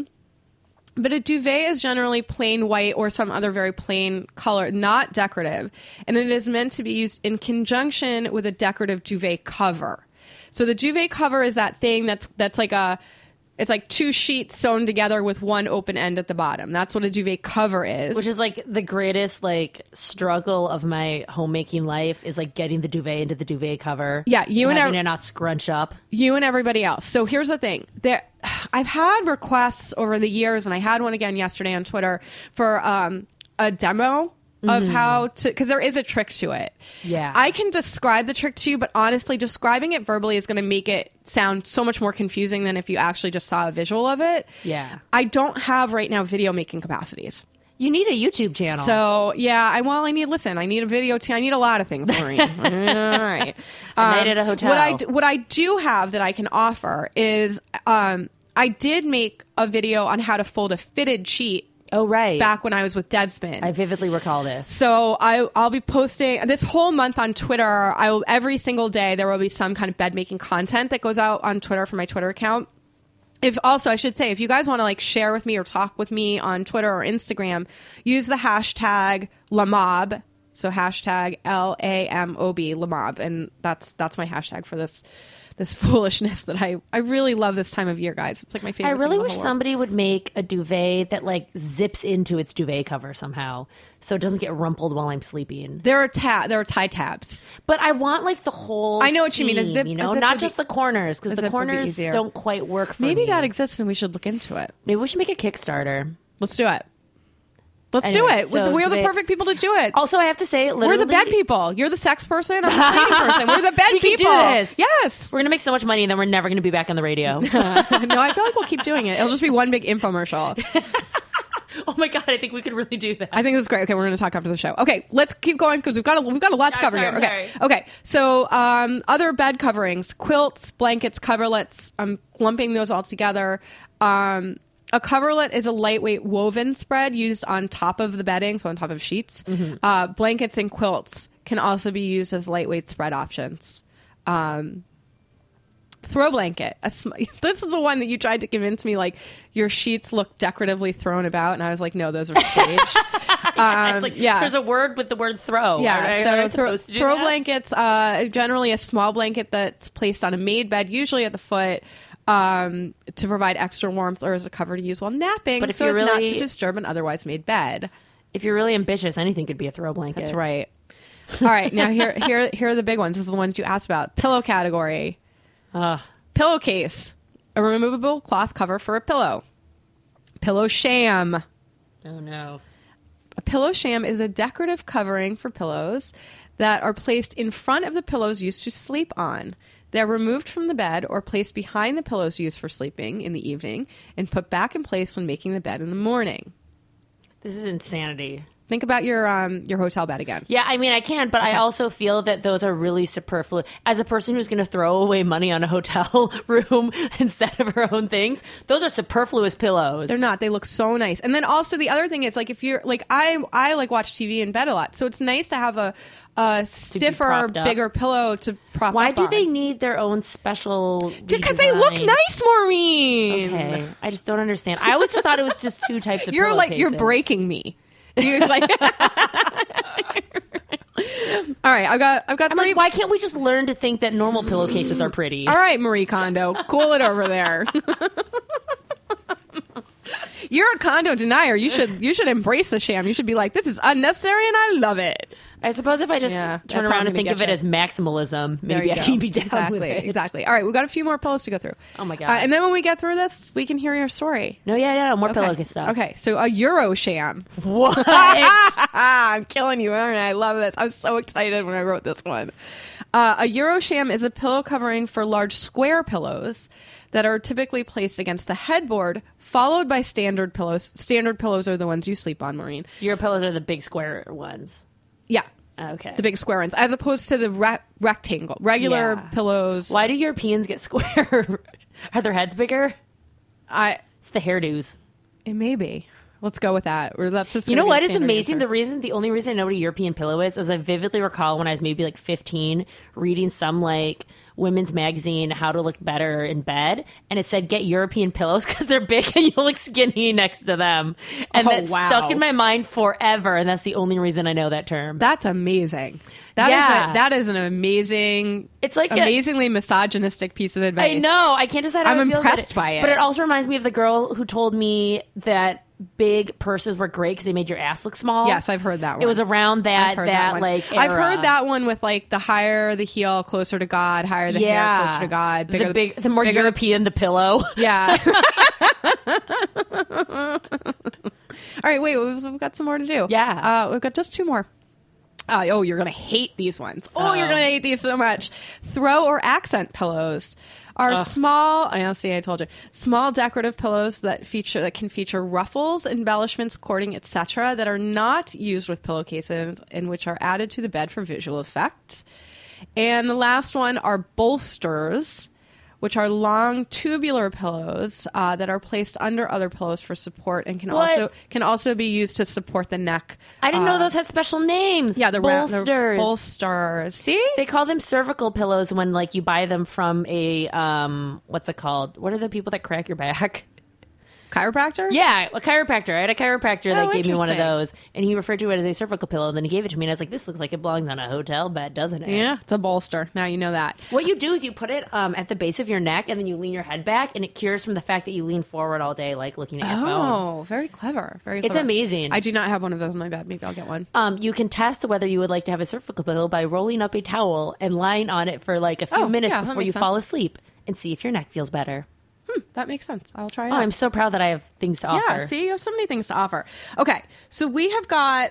But a duvet is generally plain white or some other very plain color, not decorative. And it is meant to be used in conjunction with a decorative duvet cover. So the duvet cover is that thing that's that's like a... It's like two sheets sewn together with one open end at the bottom. That's what a duvet cover is. Which is like the greatest like struggle of my homemaking life is like getting the duvet into the duvet cover. Yeah, you and having ev- it not scrunch up. You and everybody else. So here's the thing. There, I've had requests over the years, and I had one again yesterday on Twitter for um, a demo of mm-hmm. how to, because there is a trick to it. Yeah. I can describe the trick to you, but honestly, describing it verbally is going to make it sound so much more confusing than if you actually just saw a visual of it. Yeah. I don't have right now video making capacities. You need a YouTube channel. So, yeah, I well, I need, listen, I need a video, t- I need a lot of things, Maureen. All right. A night um, at a hotel. What I, d- what I do have that I can offer is um, I did make a video on how to fold a fitted sheet. Oh, right. Back when I was with Deadspin. I vividly recall this. So I, I'll be posting this whole month on Twitter. I will, every single day there will be some kind of bed making content that goes out on Twitter from my Twitter account. If also, I should say, if you guys want to like share with me or talk with me on Twitter or Instagram, use the hashtag Lamob. So hashtag L A M O B, Lamob. And that's that's my hashtag for this this foolishness that I, I really love this time of year, guys. It's like my favorite I really thing in the wish whole world. somebody would make a duvet that like zips into its duvet cover somehow so it doesn't get rumpled while I'm sleeping. There are ta- there are tie tabs. But I want like the whole I know what you mean. A seam, zip- you a know, zip not would just be- the corners, because a the zip would be corners easier. don't quite work for Maybe me. that exists and we should look into it. Maybe we should make a Kickstarter. Let's do it. Let's Anyway, do it. so We're the duvet- perfect people to do it. Also, I have to say, literally, We're the bed people. You're the sex person. I'm the cleaning person. We're the bed We can people. do this. Yes. We're going to make so much money and then we're never going to be back on the radio. No, I feel like we'll keep doing it. It'll just be one big infomercial. Oh my God, I think we could really do that. I think this is great. Okay, we're going to talk after the show. Okay, let's keep going because we've got a, we've got a lot to Yeah, cover sorry, here. Okay, sorry. okay. So um, other bed coverings, quilts, blankets, coverlets. I'm lumping those all together. Um, a coverlet is a lightweight woven spread used on top of the bedding, so on top of sheets. Mm-hmm. Uh, blankets and quilts can also be used as lightweight spread options. Um, throw blanket. A sm- this is the one that you tried to convince me, like, your sheets look decoratively thrown about, and I was like, no, those are staged. yeah, um, it's like, yeah. There's a word with the word throw. Yeah, Are I- so are I throw, supposed to do throw that? blankets, uh, generally a small blanket that's placed on a made bed, usually at the foot, um, to provide extra warmth or as a cover to use while napping, But if so you're as not really- to disturb an otherwise made bed. If you're really ambitious, anything could be a throw blanket. That's right. All right, now here, here, here are the big ones. This is the ones you asked about. Pillow category. Uh, Pillowcase, a removable cloth cover for a pillow. Pillow sham. oh, no. A pillow sham is a decorative covering for pillows that are placed in front of the pillows used to sleep on. They're removed from the bed or placed behind the pillows used for sleeping in the evening and put back in place when making the bed in the morning. This is insanity. Think about your um, your hotel bed again. Yeah, I mean, I can, but Okay. I also feel that those are really superfluous. As a person who's going to throw away money on a hotel room instead of her own things, those are superfluous pillows. They're not. They look so nice. And then also the other thing is, like, if you're like I I like watch T V in bed a lot, so it's nice to have a a stiffer, propped up. bigger pillow to prop Why up do on. they need their own special? Because they look redesign? nice, Maureen. Okay, I just don't understand. I always just thought it was just two types of. You're like you're pillowcases. breaking me. You're like. All right, I've got I've got I'm three. like, why can't we just learn to think that normal pillowcases are pretty? All right, Marie Kondo, cool it over there. You're a condo denier. You should you should embrace the sham. You should be like, this is unnecessary and I love it. I suppose if I just Yeah, turn that's how I'm around and gonna think get of it you. as maximalism, There maybe you I go. can be down exactly, with it. Exactly. All right, we've got a few more pillows to go through. Oh my God. Uh, and then when we get through this, we can hear your story. No, yeah, yeah, no, more Okay. pillowcase stuff. Okay, so a Euro sham. What? I'm killing you, aren't I? I love this. I was so excited when I wrote this one. Uh, a Euro sham is a pillow covering for large square pillows that are typically placed against the headboard, followed by standard pillows. Standard pillows are the ones you sleep on, Maureen. Your pillows are the big square ones. Yeah. Okay. The big square ones, as opposed to the re- rectangle. Regular Yeah. pillows. Why do Europeans get square? Are their heads bigger? I. It's the hairdos. It may be. Let's go with that. Or that's just You gonna know be what the is standard amazing? answer. The reason, the only reason I know what a European pillow is, is I vividly recall when I was maybe like fifteen, reading some like women's magazine, How to Look Better in Bed, and it said get European pillows because they're big and you look skinny next to them, and Oh, that wow. stuck in my mind forever. And that's the only reason I know that term. That's amazing. That is Yeah. a, that is an amazing. It's like a- amazingly misogynistic piece of advice. I know. I can't decide how I'm I feel about impressed by it. But it also reminds me of the girl who told me that big purses were great because they made your ass look small. Yes, I've heard that one. It was around that I've heard that, one. like I've era. heard that one with like the higher the heel, closer to God, higher the yeah, hair, closer to God, bigger the big, the more bigger- European the pillow. Yeah. All right, wait, we've, we've got some more to do. Yeah. uh, we've got just two more. Uh, oh, you're gonna hate these ones. Oh, Oh. you're gonna hate these so much. Throw or accent pillows are Ugh. small. I see. I told you. Small decorative pillows that feature that can feature ruffles, embellishments, cording, et cetera, that are not used with pillowcases and which are added to the bed for visual effect. And the last one are bolsters, which are long tubular pillows uh, that are placed under other pillows for support and can What? also can also be used to support the neck. I didn't Uh, know those had special names. Yeah, they're ra- bolsters. they're bolsters. See, They call them cervical pillows when like you buy them from a um what's it called? What are the people that crack your back? chiropractor. Yeah, a chiropractor. I had a chiropractor that Oh, gave me one of interesting. those, and he referred to it as a cervical pillow. And then he gave it to me, and I was like, "This looks like it belongs on a hotel bed, doesn't it?" yeah, it's a bolster. Now you know that. What you do is you put it um, at the base of your neck, and then you lean your head back, and it cures from the fact that you lean forward all day, like looking at your phone. Oh, very clever. Very. It's clever. amazing. I do not have one of those in my bed. Maybe I'll get one. Um, you can test whether you would like to have a cervical pillow by rolling up a towel and lying on it for like a few Oh, minutes yeah, that before you makes fall sense. asleep, and see if your neck feels better. That makes sense. I'll try it Oh, out. I'm so proud that I have things to offer. Yeah, see, you have so many things to offer. Okay, so we have got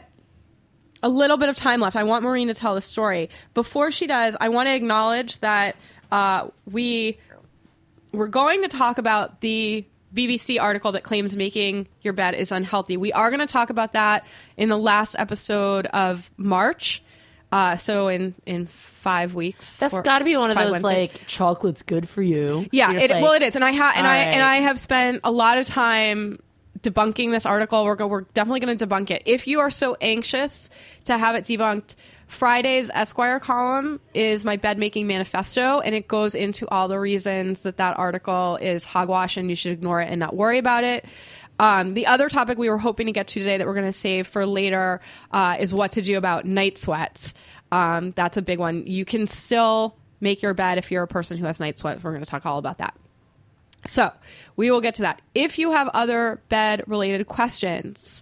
a little bit of time left. I want Maureen to tell the story. Before she does, I want to acknowledge that uh, we we're going to talk about the B B C article that claims making your bed is unhealthy. We are going to talk about that in the last episode of March. Uh, so in in five weeks. That's or got to be one of five those Wednesdays. like chocolate's good for you. Yeah, You're just it, like, well, it is, and I have and all I right. and I have spent a lot of time debunking this article. We're go, we're definitely going to debunk it. If you are so anxious to have it debunked, Friday's Esquire column is my bed making manifesto, and it goes into all the reasons that that article is hogwash and you should ignore it and not worry about it. Um, the other topic we were hoping to get to today that we're going to save for later uh, is what to do about night sweats. Um, that's a big one. You can still make your bed if you're a person who has night sweats. We're going to talk all about that. So we will get to that. If you have other bed related questions,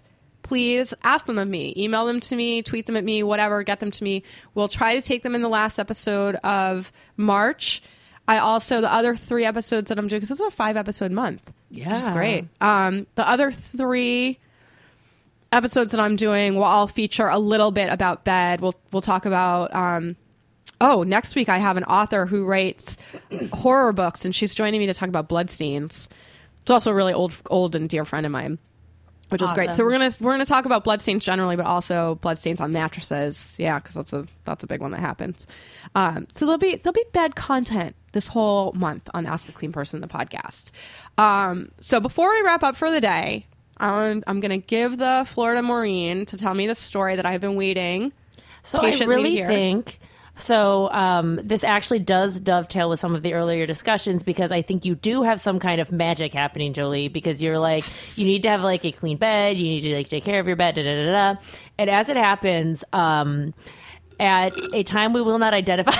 please ask them of me. Email them to me, tweet them at me, whatever, get them to me. We'll try to take them in the last episode of March. I also, the other three episodes that I'm doing, because this is a five episode month. Yeah. Which is great. Um, the other three episodes that I'm doing will all feature a little bit about bed. We'll, we'll talk about, um, oh, next week I have an author who writes horror books, and she's joining me to talk about bloodstains. It's also a really old, old and dear friend of mine, which is Awesome. great. So we're gonna we're gonna talk about bloodstains generally, but also bloodstains on mattresses. Yeah, because that's a that's a big one that happens. Um, so there'll be there'll be bed content this whole month on Ask a Clean Person, the podcast. Um, so before we wrap up for the day, I'm, I'm gonna give the floor to Maureen to tell me the story that I've been waiting. So I really think. So um, this actually does dovetail with some of the earlier discussions, because I think you do have some kind of magic happening, Jolie, because you're like, you need to have like a clean bed. You need to like take care of your bed. Da, da, da, da. And as it happens, um, at a time we will not identify.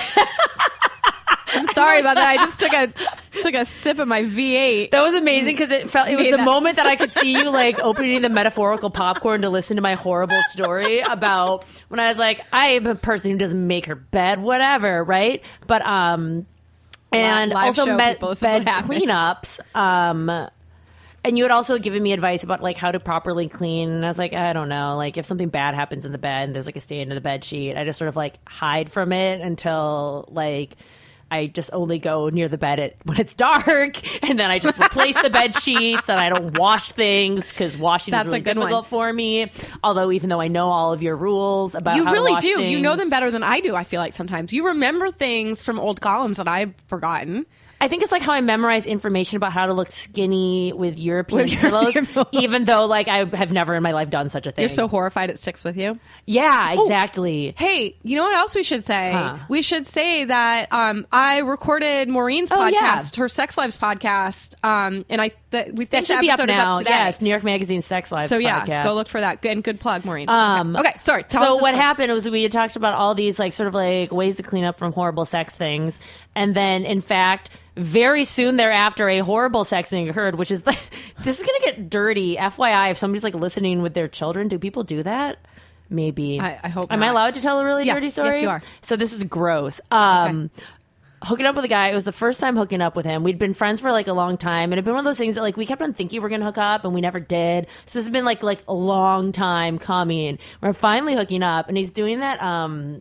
I'm sorry about that. I just took a took a sip of my V eight. That was amazing, because it felt it was Made the that- moment that I could see you like opening the metaphorical popcorn to listen to my horrible story about when I was like, I am a person who doesn't make her bed, whatever, right? But um, and Live also show, med- people, this is bed what happens. cleanups. Um, and you had also given me advice about like how to properly clean. And I was like, I don't know, like if something bad happens in the bed and there's like a stain in the bed sheet, I just sort of like hide from it until like. I just only go near the bed at, when it's dark, and then I just replace the bed sheets, and I don't wash things because washing That's is a really good difficult one. for me. Although, even though I know all of your rules about You how really to wash do. things, You know them better than I do, I feel like sometimes. You remember things from old columns that I've forgotten. I think it's like how I memorize information about how to look skinny with European With pillows, European pillows. even though like I have never in my life done such a thing. You're so horrified it sticks with you. yeah, exactly. Hey, you know what else we should say? Huh. We should say that um, I recorded Maureen's Oh, podcast, yeah. her Sex Lives podcast, um, and I th- we That think the should be up episode is now. up today. Yes, New York Magazine Sex Lives So yeah, podcast. go look for that. Good and good plug, Maureen. Um, okay. okay, sorry. Tell us So the what story. happened was we had talked about all these like sort of like ways to clean up from horrible sex things, and then in fact, very soon thereafter, a horrible sex thing occurred, which is like, this is going to get dirty. F Y I, if somebody's like listening with their children, do people do that? Maybe. I- I hope Am I not. allowed to tell a really Yes, dirty yes, story? you are. So this is gross. Um, Hooking up with a guy, it was the first time hooking up with him. We'd been friends for like a long time, and it'd been one of those things that like we kept on thinking we were gonna hook up, and we never did. So this has been like like a long time coming. We're finally hooking up, and he's doing that. Um,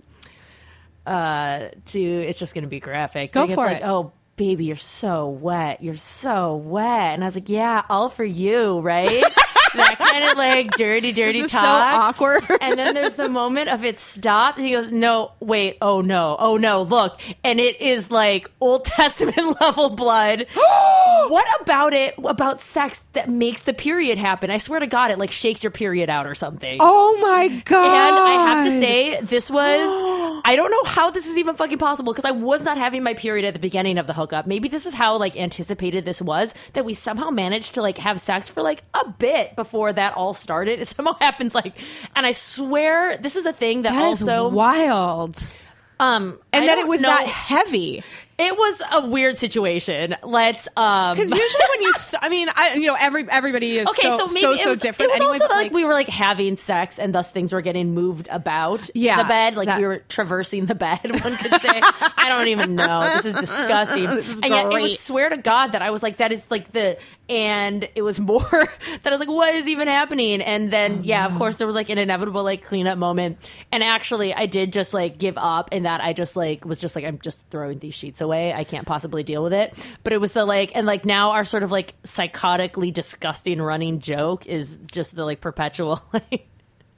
uh, to it's just gonna be graphic. Go Like, it's for like, it. Oh, baby, you're so wet. You're so wet, and I was like, yeah, all for you, right? That kind of like dirty, dirty This is so talk. awkward. And then there's the moment of it stops. He goes, no, wait, oh no, oh no, look. And it is like Old Testament level blood. What about it, about sex that makes the period happen? I swear to God, it like shakes your period out or something. Oh my god! And I have to say, this was, I don't know how this is even fucking possible, because I was not having my period at the beginning of the hookup. Maybe this is how like anticipated this was, that we somehow managed to like have sex for like a bit before that all started. It somehow happens like, and I swear this is a thing that, that is also, wild. um, And I then don't it was know- that heavy. It was a weird situation. Let's, um, Because usually when you, s- I mean, I, you know, every everybody is Okay, so, so maybe so, it so was, different. It was anyway, also but, like, we were like having sex, and thus things were getting moved about Yeah, the bed. Like that- we were traversing the bed. One could say. I don't even know. This is disgusting. This is and yet, it great. was swear to God that I was like, that is like the. And it was more that I was like, what is even happening? And then, yeah, of course, there was like an inevitable like cleanup moment. And actually, I did just like give up, in that I just like was just like, I'm just throwing these sheets away. I can't possibly deal with it. But it was the like, and like now our sort of like psychotically disgusting running joke is just the like perpetual like,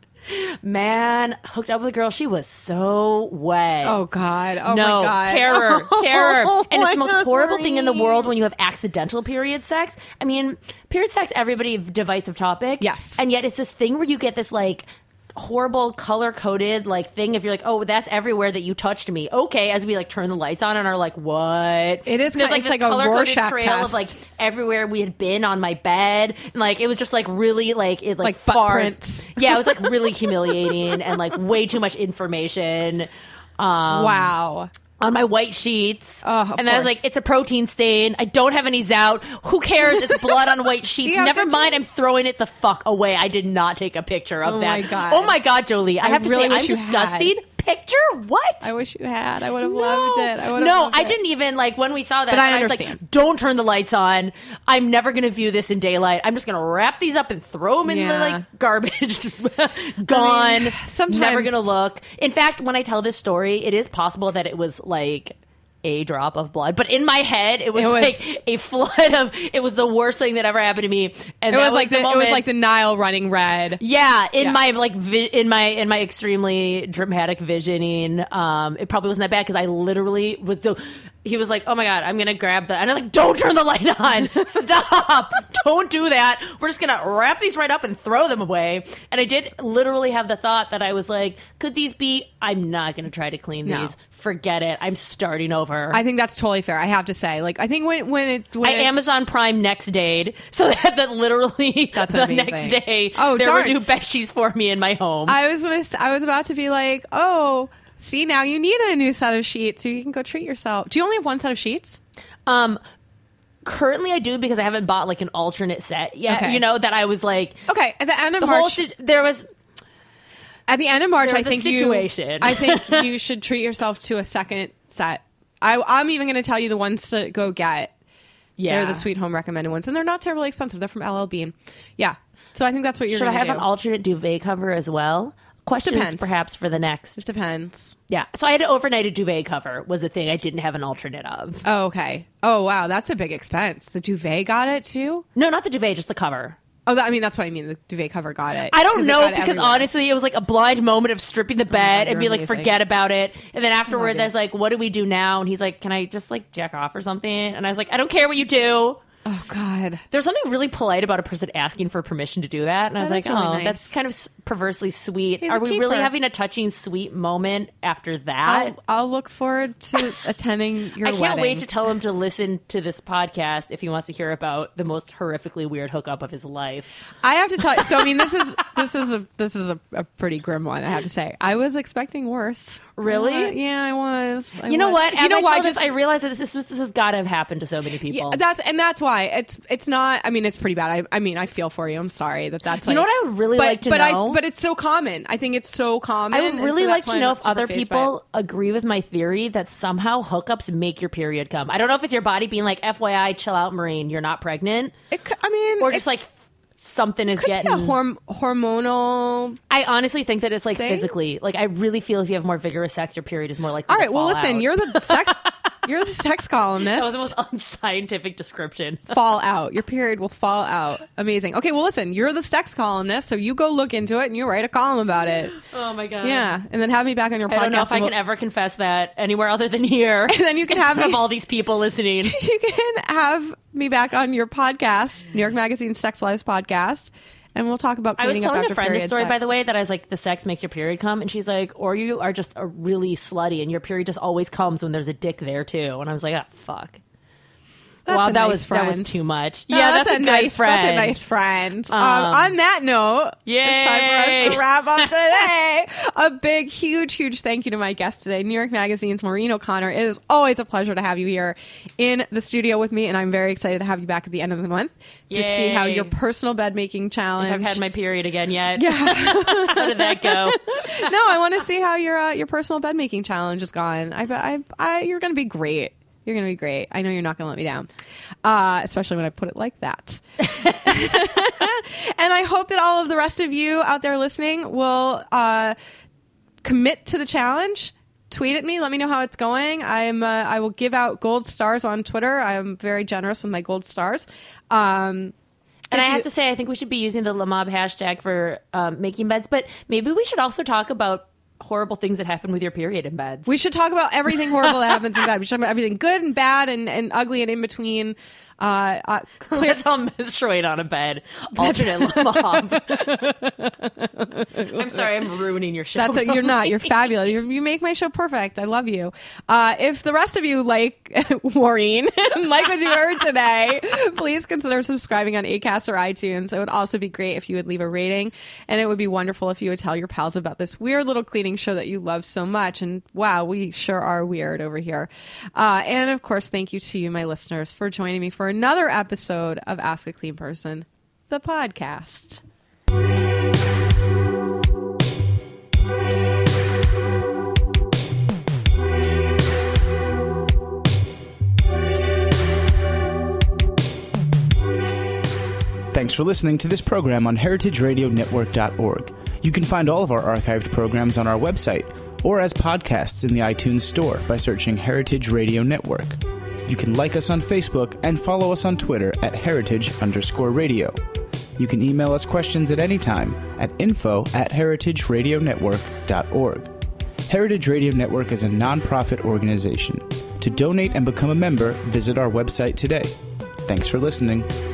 man, hooked up with a girl. She was so wet. oh god, oh no, my god, terror, terror. Oh And it's my the most God, horrible thing in the Maureen. world when you have accidental period sex. I mean, period sex, everybody, divisive topic. Yes. And yet it's this thing where you get this like horrible color coded like thing if you're like, oh, that's everywhere that you touched me. Okay, as we like turn the lights on and are like, what? It is There's kind- like it's this like a color coded Rorschach trail test. of like everywhere we had been on my bed. And like it was just like really like it like, Like butt far prints. Yeah, it was like really humiliating and like way too much information. Um Wow. on my white sheets. Oh, of and then I was course. like, it's a protein stain. I don't have any Zout. Who cares? It's blood on white sheets. You have Never mind. pictures? I'm throwing it the fuck away. I did not take a picture of Oh, that. my God. Oh my God, Jolie. I, I have to really say, wish I'm you disgusting. had. Picture? What? I wish you had. I would have No. loved it. I would have no, loved I it. didn't even like when we saw that. But I I was understand. like, "Don't turn the lights on. I'm never going to view this in daylight. I'm just going to wrap these up and throw them in Yeah. the like garbage. Just gone. mean, sometimes- never going to look." In fact, when I tell this story, it is possible that it was like a drop of blood, but in my head, it was, It was- like a flood of. It was the worst thing that ever happened to me, and It that was like the, it moment, was like the Nile running red. yeah, in Yeah. my like vi- in my in my extremely dramatic visioning, um, it probably wasn't that bad because I literally was the. He was like, "Oh my God, I'm gonna grab the," and I was like, "Don't turn the light on! Stop! Don't do that! We're just gonna wrap these right up and throw them away." And I did literally have the thought that I was like, "Could these be? I'm not gonna try to clean No. these. Forget it. I'm starting over." I think that's totally fair. I have to say, like, I think when when it when I it's- Amazon Prime next day, so that, that literally That's the amazing. next day Oh, there darn. were new bed sheets for me in my home. I was gonna, s- I was about to be like, oh, see, now you need a new set of sheets so you can go treat yourself. Do you only have one set of sheets? Um, currently I do because I haven't bought like an alternate set yet. Okay. You know that I was like Okay, at the end of the March, whole si- there was at the end of March, there I was a think situation. you, I think you should treat yourself to a second set. I, I'm even going to tell you the ones to go get. yeah. They're the Sweet Home recommended ones, and they're not terribly expensive. They're from L L Bean. Yeah, so I think that's what you're Should I going to have do. an alternate duvet cover as well? Questions Depends. perhaps for the next. It depends. Yeah. So I had an overnighted duvet cover was a thing I didn't have an alternate of. Oh, okay. Oh, wow, that's a big expense. The duvet got it too. No, not the duvet, just the cover. Oh, that, I mean, that's what I mean. The duvet cover got it. I don't it know got it because everywhere. honestly, it was like a blind moment of stripping the bed God, and be you're like, amazing. forget about it. And then afterwards, you. I was like, what do we do now? And he's like, can I just like jack off or something? And I was like, I don't care what you do. Oh God. There was something really polite about a person asking for permission to do that. And I was That like, is really oh, nice. that's kind of s- perversely sweet. He's Are a we really keeper. having a touching, sweet moment after that? I'll, I'll look forward to attending your I can't wedding. wait to tell him to listen to this podcast if he wants to hear about the most horrifically weird hookup of his life. I have to tell you. So I mean, this is this is a this is a, a pretty grim one. I have to say. I was expecting worse. Really? Uh, yeah, I was. I You know was. what? As You know I why? told this, Just I realized that this, this, this has got to have happened to so many people. yeah, that's and that's why it's it's not. I mean, it's pretty bad. I, I mean, I feel for you. I'm sorry that that's. You know like- what I would really but, like to but know? I, but it's so common. I think it's so common. I would and really so like that's why to I'm know not if super other fazed by it. people agree with my theory that somehow hookups make your period come. I don't know if it's your body being like, F Y I, chill out, Maureen, you're not pregnant. It, c- I mean, Or it just like f- something is could getting. be a horm- hormonal. I honestly think that it's like thing? physically. Like I really feel if you have more vigorous sex, your period is more likely All to right. Well, fall listen. out. You're the sex. You're the sex columnist. That was the most unscientific description. fall out. Your period will fall out. Amazing. Okay, well, listen, you're the sex columnist, so you go look into it and you write a column about it. Oh my god. Yeah, and then have me back on your podcast. I don't know if I and can we'll- ever confess that anywhere other than here. And then you can have of me. all these people listening. You can have me back on your podcast, New York Magazine Sex Lives podcast, and we'll talk about I was cleaning up telling after a friend this period story, sex. by the way, that I was like, the sex makes your period come. And she's like, or you are just a really slutty and your period just always comes when there's a dick there too. And I was like, ah, fuck. That's wow, a that nice was that was friend. too much. No, yeah, that's, that's, a, a, nice good friend. That's a nice friend. Um, Um, on that note, yay. it's time for us to wrap up today. A big, huge, huge thank you to my guest today, New York Magazine's Maureen O'Connor. It is always a pleasure to have you here in the studio with me, and I'm very excited to have you back at the end of the month to Yay. see how your personal bed making challenge. If I've had my period again yet. Yeah. How did that go? No, I want to see how your uh, your personal bed making challenge is gone. I, I, I, you're going to be great. You're going to be great. I know you're not going to let me down, uh, especially when I put it like that. And I hope that all of the rest of you out there listening will uh, commit to the challenge. Tweet at me. Let me know how it's going. I'm. Uh, I will give out gold stars on Twitter. I'm very generous with my gold stars. Um, And if I have you- to say, I think we should be using the Lamob hashtag for um, making beds, but maybe we should also talk about horrible things that happen with your period in beds. We should talk about everything horrible that happens in bed. We should talk about everything good and bad and, and ugly and in between. Uh, uh, clear- Let's all menstruate on a bed. Alternate Lamob. I'm sorry, I'm ruining your show. That's what you're not. You're fabulous. You're, you make my show perfect. I love you. Uh, if the rest of you like Maureen and like what you heard today, please consider subscribing on Acast or iTunes. It would also be great if you would leave a rating, and it would be wonderful if you would tell your pals about this weird little cleaning dating show that you love so much. And wow, we sure are weird over here. Uh, and of course, thank you to you, my listeners, for joining me for another episode of Ask a Clean Person, the podcast. Thanks for listening to this program on heritage radio network dot org. You can find all of our archived programs on our website or as podcasts in the iTunes Store by searching Heritage Radio Network. You can like us on Facebook and follow us on Twitter at heritage underscore radio. You can email us questions at any time at info at heritage radio network dot org. Heritage Radio Network is a nonprofit organization. To donate and become a member, visit our website today. Thanks for listening.